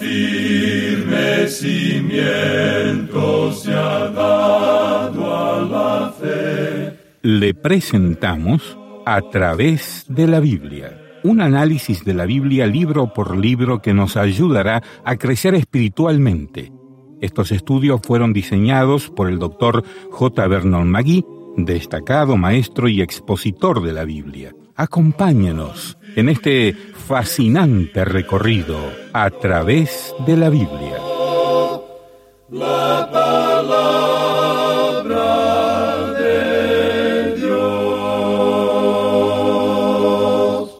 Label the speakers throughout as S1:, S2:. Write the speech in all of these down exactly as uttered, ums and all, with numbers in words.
S1: firme cimiento se ha dado a la fe.
S2: Le presentamos A través de la Biblia, un análisis de la Biblia libro por libro que nos ayudará a crecer espiritualmente. Estos estudios fueron diseñados por el doctor J. Vernon McGee, destacado maestro y expositor de la Biblia. Acompáñenos en este fascinante recorrido a través de la Biblia.
S1: La palabra de Dios.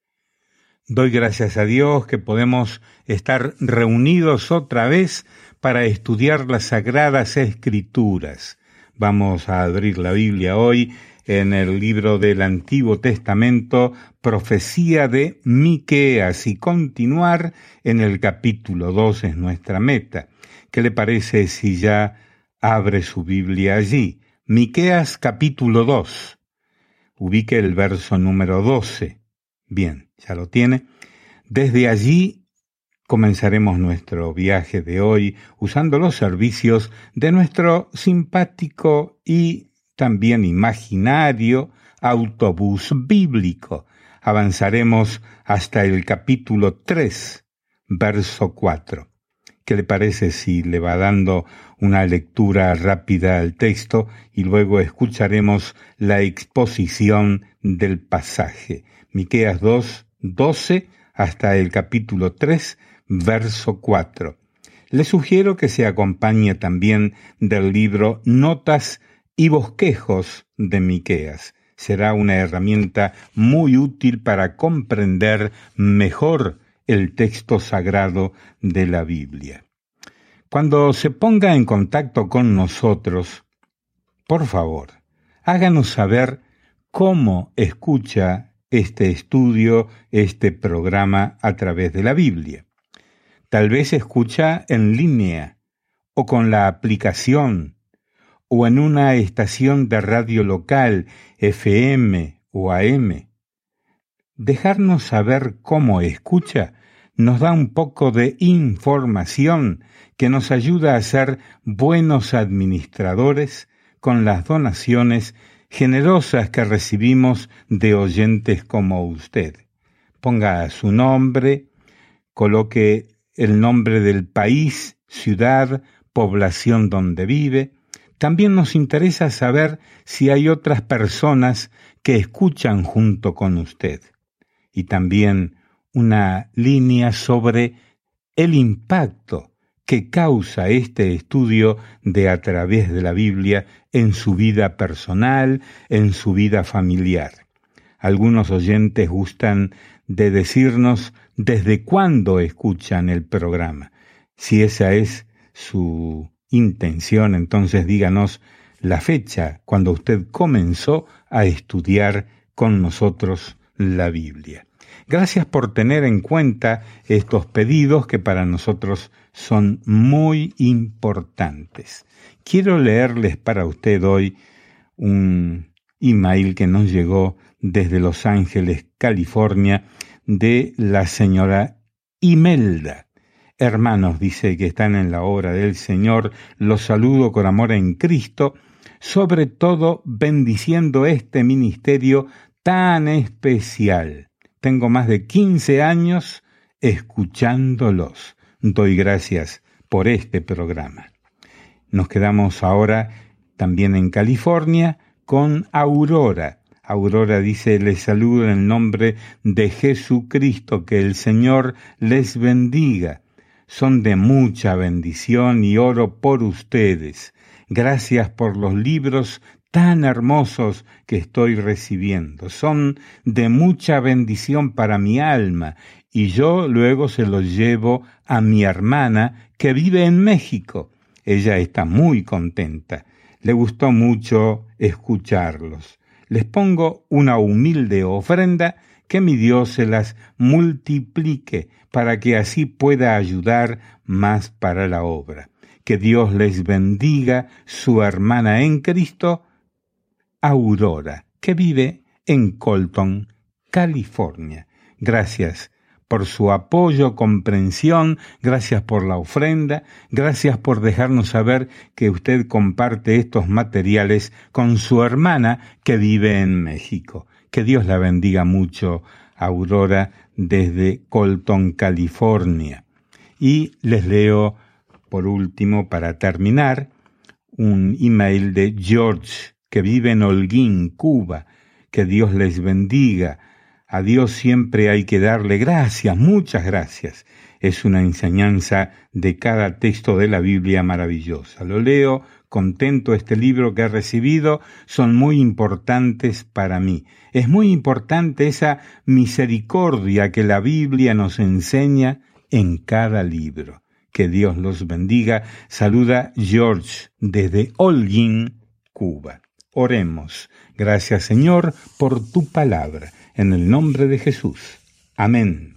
S2: Doy gracias a Dios que podemos estar reunidos otra vez para estudiar las Sagradas Escrituras. Vamos a abrir la Biblia hoy en el libro del Antiguo Testamento, Profecía de Miqueas, y continuar en el capítulo dos es nuestra meta. ¿Qué le parece si ya abre su Biblia allí? Miqueas capítulo dos. Ubique el verso número doce. Bien, ya lo tiene. Desde allí comenzaremos nuestro viaje de hoy usando los servicios de nuestro simpático y también imaginario autobús bíblico. Avanzaremos hasta el capítulo tres, verso cuatro. ¿Qué le parece si le va dando una lectura rápida al texto y luego escucharemos la exposición del pasaje? Miqueas dos, doce hasta el capítulo tres, verso cuatro. Le sugiero que se acompañe también del libro Notas y Bosquejos de Miqueas. Será una herramienta muy útil para comprender mejor el texto sagrado de la Biblia. Cuando se ponga en contacto con nosotros, por favor, háganos saber cómo escucha este estudio, este programa a través de la Biblia. Tal vez escucha en línea, o con la aplicación, o en una estación de radio local, F M o A M. Dejarnos saber cómo escucha nos da un poco de información que nos ayuda a ser buenos administradores con las donaciones generosas que recibimos de oyentes como usted. Ponga su nombre, coloque el nombre del país, ciudad, población donde vive. También nos interesa saber si hay otras personas que escuchan junto con usted. Y también una línea sobre el impacto que causa este estudio de A través de la Biblia en su vida personal, en su vida familiar. Algunos oyentes gustan de decirnos desde cuándo escuchan el programa. Si esa es su intención, entonces díganos la fecha cuando usted comenzó a estudiar con nosotros la Biblia. Gracias por tener en cuenta estos pedidos que para nosotros son muy importantes. Quiero leerles para usted hoy un email que nos llegó desde Los Ángeles, California, de la señora Imelda. Hermanos, dice, que están en la obra del Señor, los saludo con amor en Cristo, sobre todo bendiciendo este ministerio tan especial. Tengo más de quince años escuchándolos. Doy gracias por este programa. Nos quedamos ahora también en California con Aurora. Aurora dice, les saludo en el nombre de Jesucristo, que el Señor les bendiga. Son de mucha bendición y oro por ustedes. Gracias por los libros tan hermosos que estoy recibiendo. Son de mucha bendición para mi alma y yo luego se los llevo a mi hermana que vive en México. Ella está muy contenta. Le gustó mucho escucharlos. Les pongo una humilde ofrenda, que mi Dios se las multiplique para que así pueda ayudar más para la obra. Que Dios les bendiga, su hermana en Cristo, Aurora, que vive en Colton, California. Gracias por su apoyo, comprensión, gracias por la ofrenda, gracias por dejarnos saber que usted comparte estos materiales con su hermana que vive en México. Que Dios la bendiga mucho, Aurora, desde Colton, California. Y les leo, por último, para terminar, un email de George, que vive en Holguín, Cuba. Que Dios les bendiga. A Dios siempre hay que darle gracias, muchas gracias. Es una enseñanza de cada texto de la Biblia maravillosa. Lo leo, contento, este libro que he recibido, son muy importantes para mí. Es muy importante esa misericordia que la Biblia nos enseña en cada libro. Que Dios los bendiga. Saluda George desde Holguín, Cuba. Oremos. Gracias, Señor, por tu palabra. En el nombre de Jesús. Amén.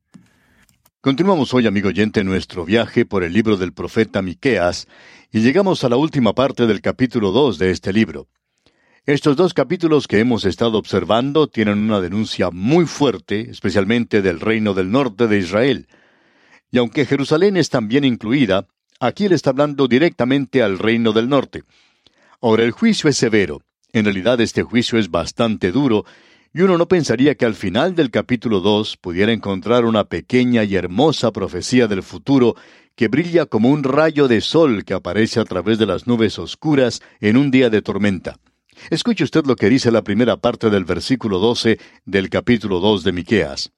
S3: Continuamos hoy, amigo oyente, nuestro viaje por el libro del profeta Miqueas, y llegamos a la última parte del capítulo dos de este libro. Estos dos capítulos que hemos estado observando tienen una denuncia muy fuerte, especialmente del reino del norte de Israel. Y aunque Jerusalén es también incluida, aquí él está hablando directamente al reino del norte. Ahora, el juicio es severo. En realidad este juicio es bastante duro, y uno no pensaría que al final del capítulo dos pudiera encontrar una pequeña y hermosa profecía del futuro que brilla como un rayo de sol que aparece a través de las nubes oscuras en un día de tormenta. Escuche usted lo que dice la primera parte del versículo doce del capítulo dos de Miqueas.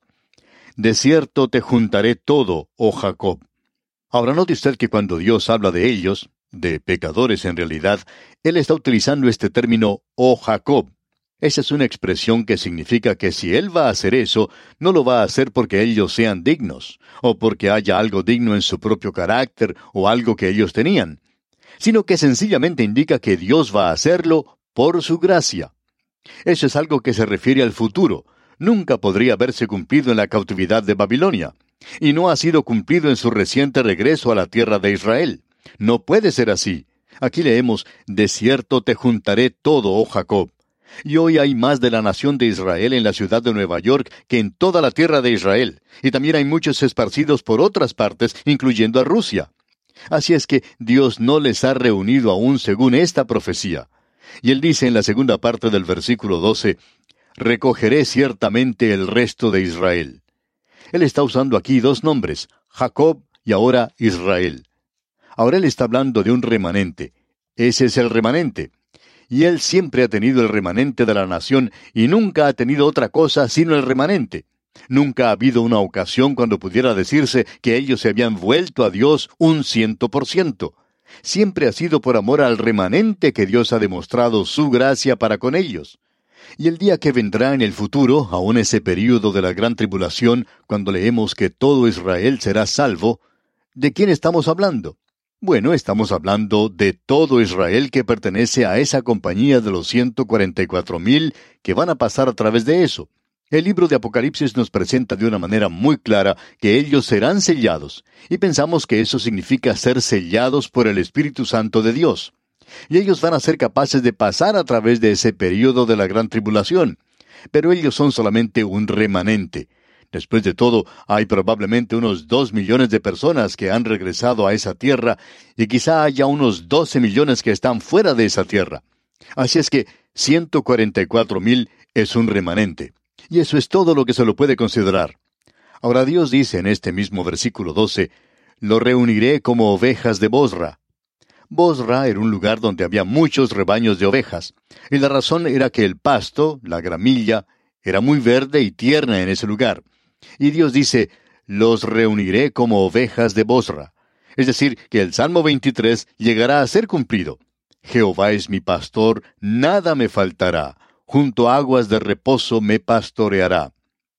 S3: De cierto te juntaré todo, oh Jacob. Ahora note usted que cuando Dios habla de ellos, de pecadores en realidad, Él está utilizando este término, oh Jacob. Esa es una expresión que significa que si Él va a hacer eso, no lo va a hacer porque ellos sean dignos, o porque haya algo digno en su propio carácter, o algo que ellos tenían, sino que sencillamente indica que Dios va a hacerlo por su gracia. Eso es algo que se refiere al futuro. Nunca podría haberse cumplido en la cautividad de Babilonia, y no ha sido cumplido en su reciente regreso a la tierra de Israel. No puede ser así. Aquí leemos, de cierto te juntaré todo, oh Jacob. Y hoy hay más de la nación de Israel en la ciudad de Nueva York que en toda la tierra de Israel. Y también hay muchos esparcidos por otras partes, incluyendo a Rusia. Así es que Dios no les ha reunido aún según esta profecía. Y Él dice en la segunda parte del versículo doce, recogeré ciertamente el resto de Israel. Él está usando aquí dos nombres, Jacob y ahora Israel. Ahora Él está hablando de un remanente. Ese es el remanente. Y Él siempre ha tenido el remanente de la nación y nunca ha tenido otra cosa sino el remanente. Nunca ha habido una ocasión cuando pudiera decirse que ellos se habían vuelto a Dios un ciento por ciento. Siempre ha sido por amor al remanente que Dios ha demostrado su gracia para con ellos. Y el día que vendrá en el futuro, aún ese período de la gran tribulación, cuando leemos que todo Israel será salvo, ¿de quién estamos hablando? Bueno, estamos hablando de todo Israel que pertenece a esa compañía de los ciento cuarenta y cuatro mil que van a pasar a través de eso. El libro de Apocalipsis nos presenta de una manera muy clara que ellos serán sellados, y pensamos que eso significa ser sellados por el Espíritu Santo de Dios. Y ellos van a ser capaces de pasar a través de ese período de la gran tribulación. Pero ellos son solamente un remanente. Después de todo, hay probablemente unos dos millones de personas que han regresado a esa tierra, y quizá haya unos doce millones que están fuera de esa tierra. Así es que ciento cuarenta y cuatro mil es un remanente. Y eso es todo lo que se lo puede considerar. Ahora Dios dice en este mismo versículo doce, lo reuniré como ovejas de Bosra. Bosra era un lugar donde había muchos rebaños de ovejas, y la razón era que el pasto, la gramilla, era muy verde y tierna en ese lugar. Y Dios dice, los reuniré como ovejas de Bosra. Es decir, que el Salmo veintitrés llegará a ser cumplido. Jehová es mi pastor, nada me faltará. Junto a aguas de reposo me pastoreará.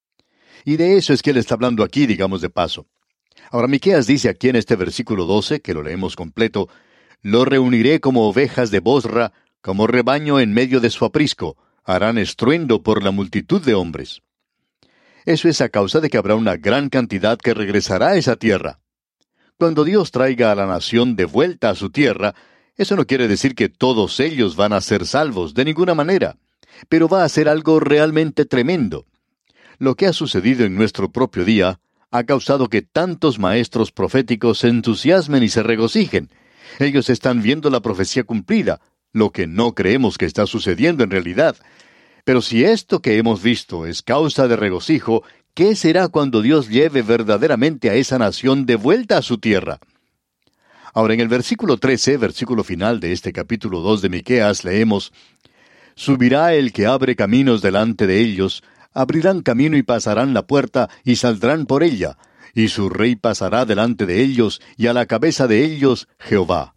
S3: Y de eso es que Él está hablando aquí, digamos de paso. Ahora, Miqueas dice aquí en este versículo doce, que lo leemos completo, lo reuniré como ovejas de Bosra, como rebaño en medio de su aprisco. Harán estruendo por la multitud de hombres. Eso es a causa de que habrá una gran cantidad que regresará a esa tierra. Cuando Dios traiga a la nación de vuelta a su tierra, eso no quiere decir que todos ellos van a ser salvos, de ninguna manera. Pero va a ser algo realmente tremendo. Lo que ha sucedido en nuestro propio día ha causado que tantos maestros proféticos se entusiasmen y se regocijen. Ellos están viendo la profecía cumplida, lo que no creemos que está sucediendo en realidad. Pero si esto que hemos visto es causa de regocijo, ¿qué será cuando Dios lleve verdaderamente a esa nación de vuelta a su tierra? Ahora, en el versículo trece, versículo final de este capítulo dos de Miqueas, leemos: «Subirá el que abre caminos delante de ellos, abrirán camino y pasarán la puerta, y saldrán por ella, y su rey pasará delante de ellos, y a la cabeza de ellos Jehová».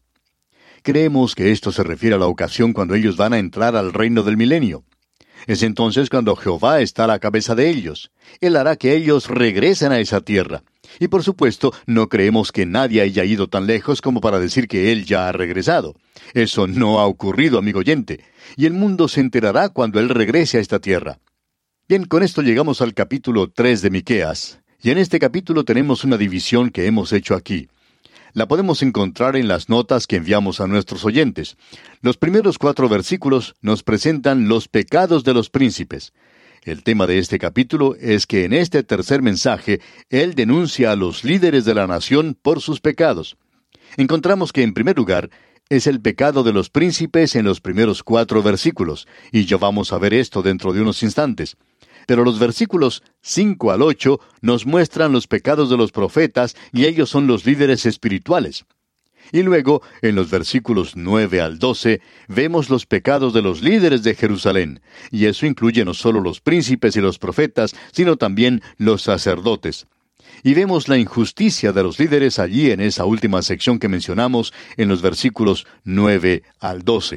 S3: Creemos que esto se refiere a la ocasión cuando ellos van a entrar al reino del milenio. Es entonces cuando Jehová está a la cabeza de ellos. Él hará que ellos regresen a esa tierra. Y por supuesto, no creemos que nadie haya ido tan lejos como para decir que Él ya ha regresado. Eso no ha ocurrido, amigo oyente. Y el mundo se enterará cuando Él regrese a esta tierra. Bien, con esto llegamos al capítulo tres de Miqueas. Y en este capítulo tenemos una división que hemos hecho aquí. La podemos encontrar en las notas que enviamos a nuestros oyentes. Los primeros cuatro versículos nos presentan los pecados de los príncipes. El tema de este capítulo es que en este tercer mensaje, él denuncia a los líderes de la nación por sus pecados. Encontramos que, en primer lugar, es el pecado de los príncipes en los primeros cuatro versículos, y ya vamos a ver esto dentro de unos instantes. Pero los versículos cinco al ocho nos muestran los pecados de los profetas, y ellos son los líderes espirituales. Y luego, en los versículos nueve al doce, vemos los pecados de los líderes de Jerusalén, y eso incluye no solo los príncipes y los profetas, sino también los sacerdotes. Y vemos la injusticia de los líderes allí en esa última sección que mencionamos, en los versículos nueve al doce.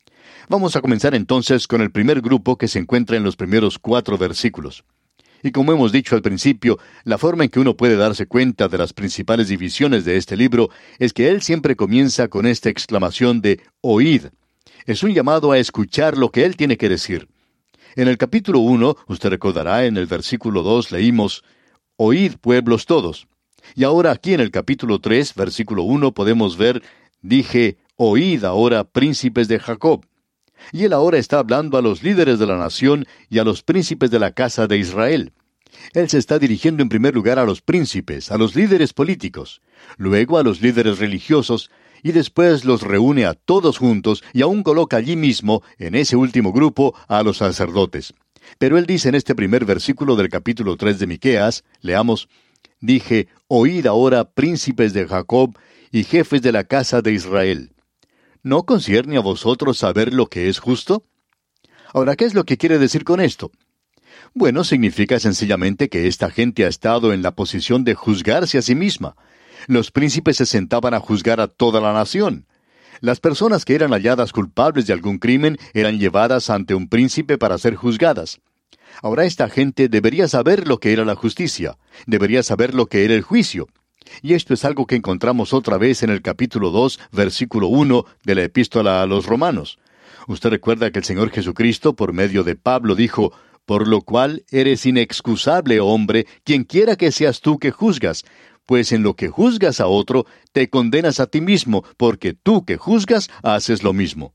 S3: Vamos a comenzar entonces con el primer grupo que se encuentra en los primeros cuatro versículos. Y como hemos dicho al principio, la forma en que uno puede darse cuenta de las principales divisiones de este libro es que él siempre comienza con esta exclamación de «Oíd». Es un llamado a escuchar lo que él tiene que decir. En el capítulo uno, usted recordará, en el versículo dos leímos «Oíd, pueblos todos». Y ahora aquí en el capítulo tres, versículo uno, podemos ver «Dije, oíd ahora, príncipes de Jacob». Y él ahora está hablando a los líderes de la nación y a los príncipes de la casa de Israel. Él se está dirigiendo en primer lugar a los príncipes, a los líderes políticos, luego a los líderes religiosos, y después los reúne a todos juntos y aún coloca allí mismo, en ese último grupo, a los sacerdotes. Pero él dice en este primer versículo del capítulo tres de Miqueas, leamos, «Dije, oíd ahora, príncipes de Jacob y jefes de la casa de Israel. ¿No concierne a vosotros saber lo que es justo?». Ahora, ¿qué es lo que quiere decir con esto? Bueno, significa sencillamente que esta gente ha estado en la posición de juzgarse a sí misma. Los príncipes se sentaban a juzgar a toda la nación. Las personas que eran halladas culpables de algún crimen eran llevadas ante un príncipe para ser juzgadas. Ahora esta gente debería saber lo que era la justicia, debería saber lo que era el juicio. Y esto es algo que encontramos otra vez en el capítulo dos, versículo uno de la epístola a los Romanos. Usted recuerda que el Señor Jesucristo, por medio de Pablo, dijo, «Por lo cual eres inexcusable, hombre, quienquiera que seas tú que juzgas, pues en lo que juzgas a otro, te condenas a ti mismo, porque tú que juzgas haces lo mismo».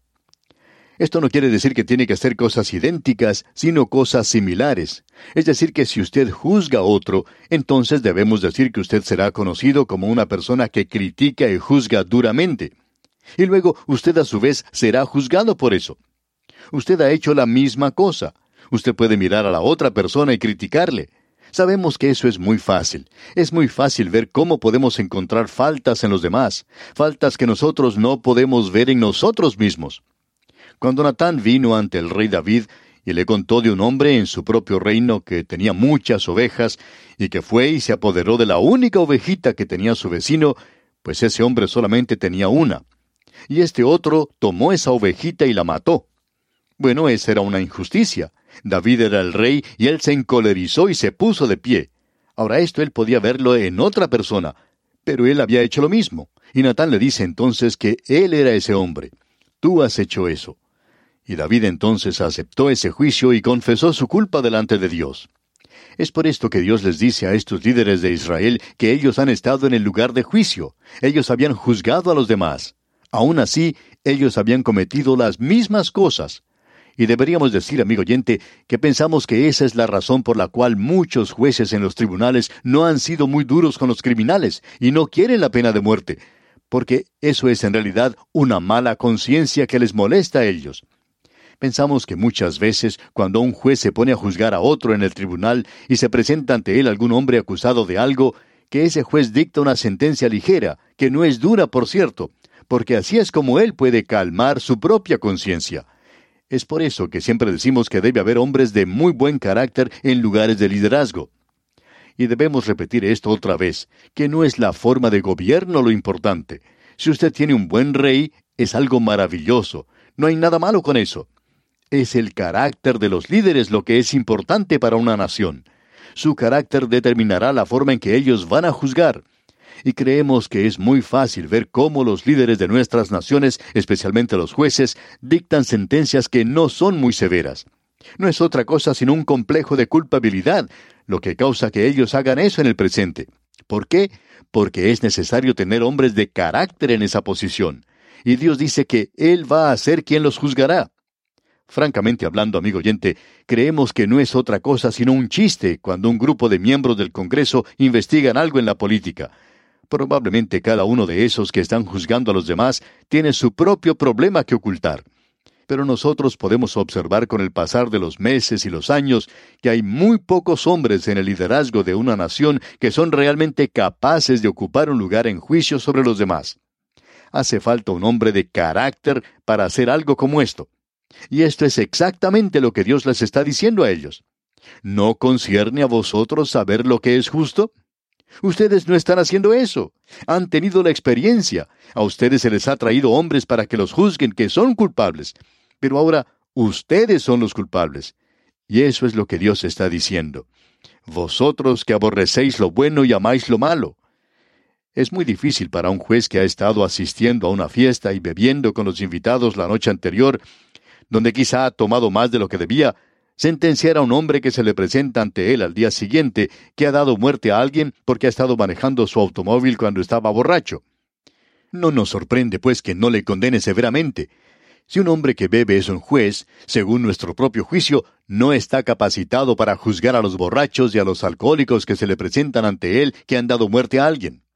S3: Esto no quiere decir que tiene que hacer cosas idénticas, sino cosas similares. Es decir, que si usted juzga a otro, entonces debemos decir que usted será conocido como una persona que critica y juzga duramente. Y luego usted a su vez será juzgado por eso. Usted ha hecho la misma cosa. Usted puede mirar a la otra persona y criticarle. Sabemos que eso es muy fácil. Es muy fácil ver cómo podemos encontrar faltas en los demás, faltas que nosotros no podemos ver en nosotros mismos. Cuando Natán vino ante el rey David y le contó de un hombre en su propio reino que tenía muchas ovejas y que fue y se apoderó de la única ovejita que tenía su vecino, pues ese hombre solamente tenía una. Y este otro tomó esa ovejita y la mató. Bueno, esa era una injusticia. David era el rey y él se encolerizó y se puso de pie. Ahora esto él podía verlo en otra persona, pero él había hecho lo mismo. Y Natán le dice entonces que él era ese hombre. Tú has hecho eso. Y David entonces aceptó ese juicio y confesó su culpa delante de Dios. Es por esto que Dios les dice a estos líderes de Israel que ellos han estado en el lugar de juicio. Ellos habían juzgado a los demás. Aún así, ellos habían cometido las mismas cosas. Y deberíamos decir, amigo oyente, que pensamos que esa es la razón por la cual muchos jueces en los tribunales no han sido muy duros con los criminales y no quieren la pena de muerte, porque eso es en realidad una mala conciencia que les molesta a ellos. Pensamos que muchas veces, cuando un juez se pone a juzgar a otro en el tribunal y se presenta ante él algún hombre acusado de algo, que ese juez dicta una sentencia ligera, que no es dura, por cierto, porque así es como él puede calmar su propia conciencia. Es por eso que siempre decimos que debe haber hombres de muy buen carácter en lugares de liderazgo. Y debemos repetir esto otra vez, que no es la forma de gobierno lo importante. Si usted tiene un buen rey, es algo maravilloso. No hay nada malo con eso. Es el carácter de los líderes lo que es importante para una nación. Su carácter determinará la forma en que ellos van a juzgar. Y creemos que es muy fácil ver cómo los líderes de nuestras naciones, especialmente los jueces, dictan sentencias que no son muy severas. No es otra cosa sino un complejo de culpabilidad, lo que causa que ellos hagan eso en el presente. ¿Por qué? Porque es necesario tener hombres de carácter en esa posición. Y Dios dice que Él va a ser quien los juzgará. Francamente hablando, amigo oyente, creemos que no es otra cosa sino un chiste cuando un grupo de miembros del Congreso investigan algo en la política. Probablemente cada uno de esos que están juzgando a los demás tiene su propio problema que ocultar. Pero nosotros podemos observar con el pasar de los meses y los años que hay muy pocos hombres en el liderazgo de una nación que son realmente capaces de ocupar un lugar en juicio sobre los demás. Hace falta un hombre de carácter para hacer algo como esto. Y esto es exactamente lo que Dios les está diciendo a ellos. ¿No concierne a vosotros saber lo que es justo? Ustedes no están haciendo eso. Han tenido la experiencia. A ustedes se les ha traído hombres para que los juzguen que son culpables. Pero ahora ustedes son los culpables. Y eso es lo que Dios está diciendo. Vosotros que aborrecéis lo bueno y amáis lo malo. Es muy difícil para un juez que ha estado asistiendo a una fiesta y bebiendo con los invitados la noche anterior, donde quizá ha tomado más de lo que debía, sentenciar a un hombre que se le presenta ante él al día siguiente que ha dado muerte a alguien porque ha estado manejando su automóvil cuando estaba borracho. No nos sorprende, pues, que no le condene severamente. Si un hombre que bebe es un juez, según nuestro propio juicio, no está capacitado para juzgar a los borrachos y a los alcohólicos que se le presentan ante él que han dado muerte a alguien.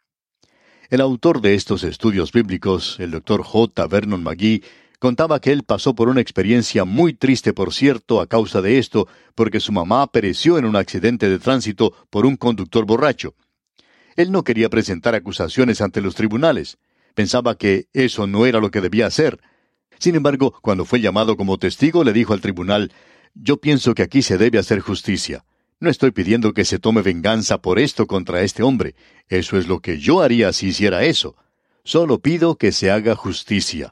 S3: El autor de estos estudios bíblicos, el doctor J. Vernon McGee, contaba que él pasó por una experiencia muy triste, por cierto, a causa de esto, porque su mamá pereció en un accidente de tránsito por un conductor borracho. Él no quería presentar acusaciones ante los tribunales. Pensaba que eso no era lo que debía hacer. Sin embargo, cuando fue llamado como testigo, le dijo al tribunal, «Yo pienso que aquí se debe hacer justicia. No estoy pidiendo que se tome venganza por esto contra este hombre. Eso es lo que yo haría si hiciera eso. Solo pido que se haga justicia».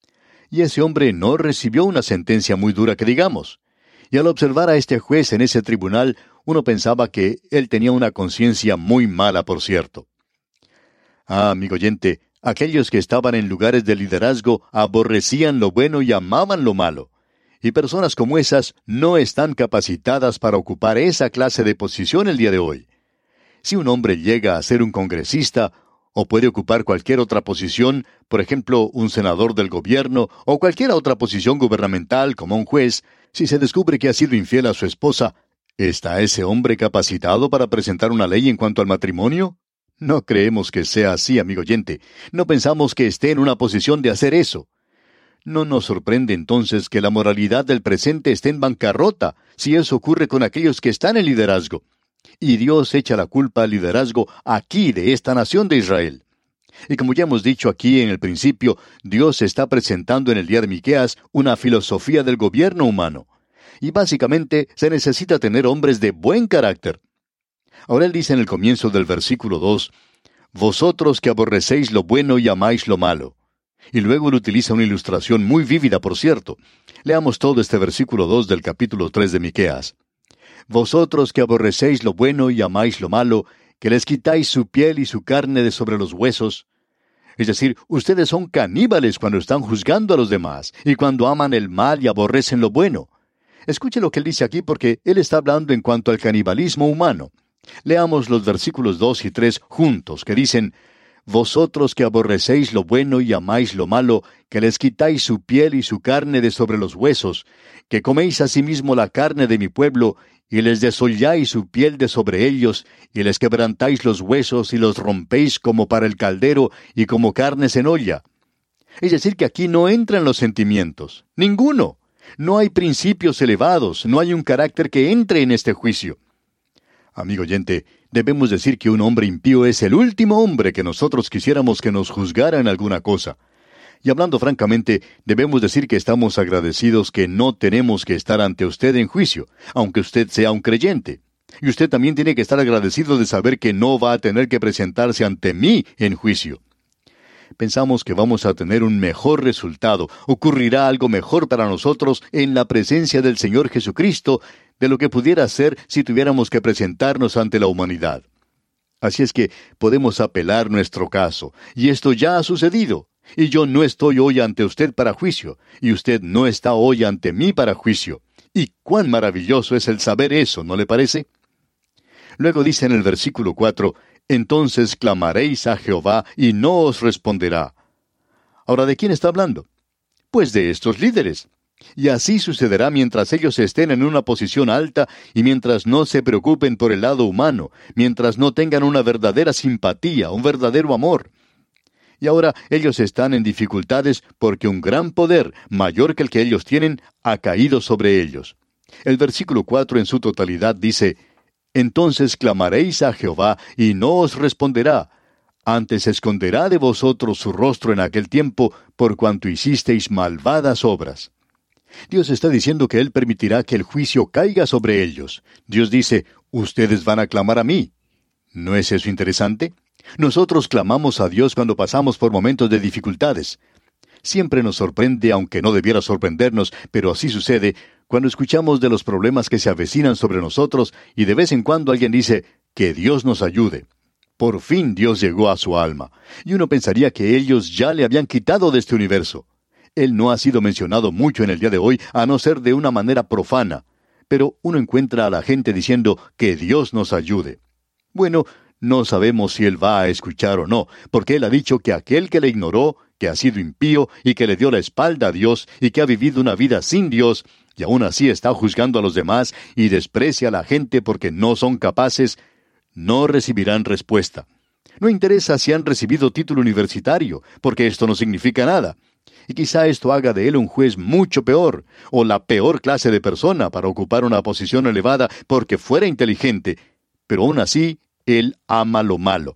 S3: Y ese hombre no recibió una sentencia muy dura que digamos. Y al observar a este juez en ese tribunal, uno pensaba que él tenía una conciencia muy mala, por cierto. Ah, amigo oyente, aquellos que estaban en lugares de liderazgo aborrecían lo bueno y amaban lo malo. Y personas como esas no están capacitadas para ocupar esa clase de posición el día de hoy. Si un hombre llega a ser un congresista, o puede ocupar cualquier otra posición, por ejemplo, un senador del gobierno, o cualquier otra posición gubernamental como un juez, si se descubre que ha sido infiel a su esposa, ¿está ese hombre capacitado para presentar una ley en cuanto al matrimonio? No creemos que sea así, amigo oyente. No pensamos que esté en una posición de hacer eso. No nos sorprende entonces que la moralidad del presente esté en bancarrota, si eso ocurre con aquellos que están en liderazgo. Y Dios echa la culpa al liderazgo aquí de esta nación de Israel. Y como ya hemos dicho aquí en el principio, Dios está presentando en el día de Miqueas una filosofía del gobierno humano. Y básicamente se necesita tener hombres de buen carácter. Ahora él dice en el comienzo del versículo dos, «Vosotros que aborrecéis lo bueno y amáis lo malo». Y luego él utiliza una ilustración muy vívida, por cierto. Leamos todo este versículo dos del capítulo tres de Miqueas. «Vosotros que aborrecéis lo bueno y amáis lo malo, que les quitáis su piel y su carne de sobre los huesos». Es decir, ustedes son caníbales cuando están juzgando a los demás, y cuando aman el mal y aborrecen lo bueno. Escuche lo que él dice aquí porque él está hablando en cuanto al canibalismo humano. Leamos los versículos dos y tres juntos, que dicen, vosotros que aborrecéis lo bueno y amáis lo malo, que les quitáis su piel y su carne de sobre los huesos, que coméis asimismo la carne de mi pueblo, y les desolláis su piel de sobre ellos, y les quebrantáis los huesos y los rompéis como para el caldero y como carnes en olla. Es decir, que aquí no entran los sentimientos, ninguno. No hay principios elevados, no hay un carácter que entre en este juicio. Amigo oyente, debemos decir que un hombre impío es el último hombre que nosotros quisiéramos que nos juzgara en alguna cosa. Y hablando francamente, debemos decir que estamos agradecidos que no tenemos que estar ante usted en juicio, aunque usted sea un creyente. Y usted también tiene que estar agradecido de saber que no va a tener que presentarse ante mí en juicio. Pensamos que vamos a tener un mejor resultado, ocurrirá algo mejor para nosotros en la presencia del Señor Jesucristo de lo que pudiera ser si tuviéramos que presentarnos ante la humanidad. Así es que podemos apelar nuestro caso, y esto ya ha sucedido, y yo no estoy hoy ante usted para juicio, y usted no está hoy ante mí para juicio. Y cuán maravilloso es el saber eso, ¿no le parece? Luego dice en el versículo cuatro, entonces clamaréis a Jehová y no os responderá. Ahora, ¿de quién está hablando? Pues de estos líderes. Y así sucederá mientras ellos estén en una posición alta y mientras no se preocupen por el lado humano, mientras no tengan una verdadera simpatía, un verdadero amor. Y ahora ellos están en dificultades porque un gran poder, mayor que el que ellos tienen, ha caído sobre ellos. El versículo cuatro en su totalidad dice, entonces clamaréis a Jehová y no os responderá. Antes esconderá de vosotros su rostro en aquel tiempo, por cuanto hicisteis malvadas obras. Dios está diciendo que Él permitirá que el juicio caiga sobre ellos. Dios dice, ustedes van a clamar a mí. ¿No es eso interesante? Nosotros clamamos a Dios cuando pasamos por momentos de dificultades. Siempre nos sorprende, aunque no debiera sorprendernos, pero así sucede, cuando escuchamos de los problemas que se avecinan sobre nosotros y de vez en cuando alguien dice, que Dios nos ayude. Por fin Dios llegó a su alma, y uno pensaría que ellos ya le habían quitado de este universo. Él no ha sido mencionado mucho en el día de hoy, a no ser de una manera profana, pero uno encuentra a la gente diciendo, que Dios nos ayude. Bueno, no sabemos si Él va a escuchar o no, porque Él ha dicho que aquel que le ignoró, que ha sido impío y que le dio la espalda a Dios y que ha vivido una vida sin Dios, y aún así está juzgando a los demás y desprecia a la gente porque no son capaces, no recibirán respuesta. No interesa si han recibido título universitario, porque esto no significa nada. Y quizá esto haga de él un juez mucho peor, o la peor clase de persona para ocupar una posición elevada porque fuera inteligente, pero aún así, él ama lo malo.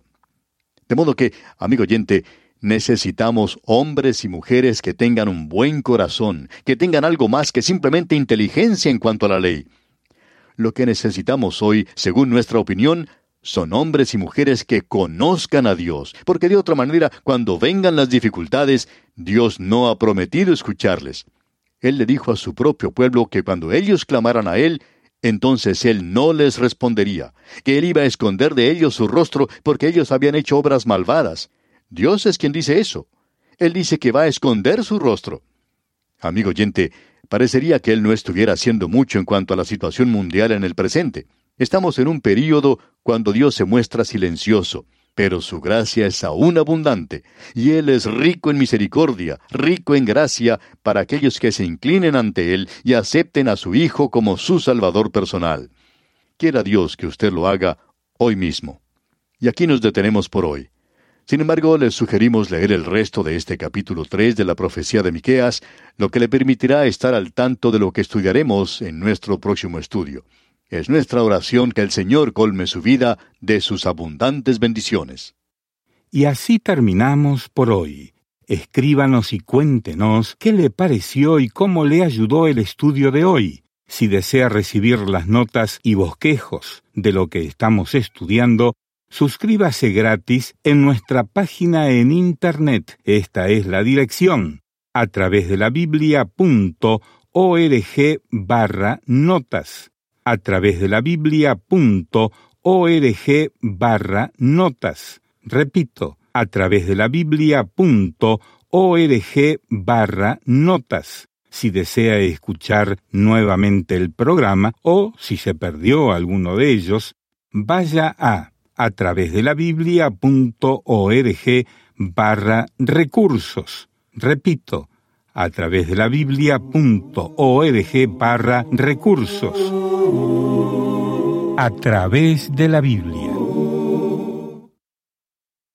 S3: De modo que, amigo oyente, necesitamos hombres y mujeres que tengan un buen corazón, que tengan algo más que simplemente inteligencia en cuanto a la ley. Lo que necesitamos hoy, según nuestra opinión, son hombres y mujeres que conozcan a Dios, porque de otra manera, cuando vengan las dificultades, Dios no ha prometido escucharles. Él le dijo a su propio pueblo que cuando ellos clamaran a Él, entonces Él no les respondería, que Él iba a esconder de ellos su rostro porque ellos habían hecho obras malvadas. Dios es quien dice eso. Él dice que va a esconder su rostro. Amigo oyente, parecería que Él no estuviera haciendo mucho en cuanto a la situación mundial en el presente. Estamos en un período cuando Dios se muestra silencioso, pero su gracia es aún abundante, y Él es rico en misericordia, rico en gracia para aquellos que se inclinen ante Él y acepten a su Hijo como su Salvador personal. Quiera Dios que usted lo haga hoy mismo. Y aquí nos detenemos por hoy. Sin embargo, les sugerimos leer el resto de este capítulo tres de la profecía de Miqueas, lo que le permitirá estar al tanto de lo que estudiaremos en nuestro próximo estudio. Es nuestra oración que el Señor colme su vida de sus abundantes bendiciones.
S2: Y así terminamos por hoy. Escríbanos y cuéntenos qué le pareció y cómo le ayudó el estudio de hoy. Si desea recibir las notas y bosquejos de lo que estamos estudiando, suscríbase gratis en nuestra página en Internet. Esta es la dirección, a través de la biblia punto org barra notas. a través de la biblia punto org barra notas. Repito, a través de la biblia punto org barra notas. Si desea escuchar nuevamente el programa o si se perdió alguno de ellos, vaya a a través de la Biblia punto org barra recursos. Repito, a través de la Biblia punto org barra recursos. A través de la Biblia.